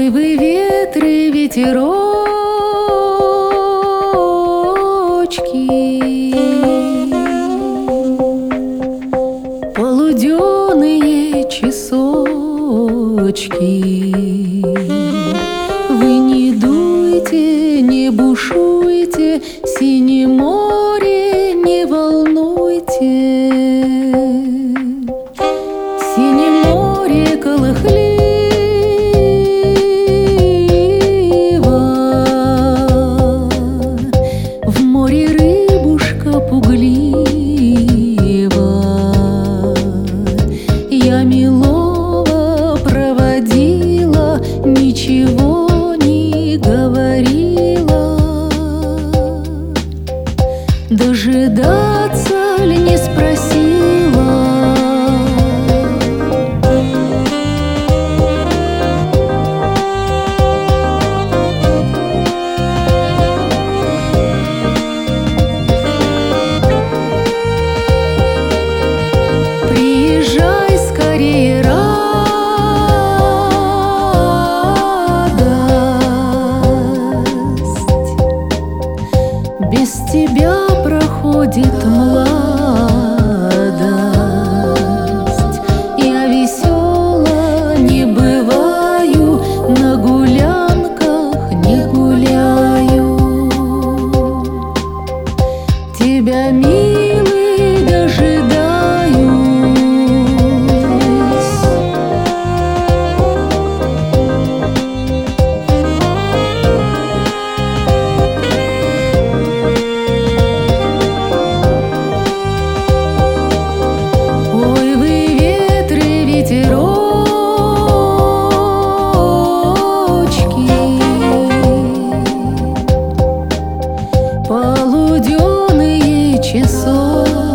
Ой, вы ветры, ветерочки, полуденные часочки. Вы не дуйте, не бушуйте, синее море не волнуйте. Синее море колыхливо, в море рыбушка пуглива. Я милого проводила, ничего не говорила. Дожидаться ли не спросила. Приезжай скорее, радость, без тебя проходит младость. Я весела не бываю, на гулянках не гуляю. Тебя, милый, дожидаюсь. Ой, вы ветры, ветерочки, полуденные часочки.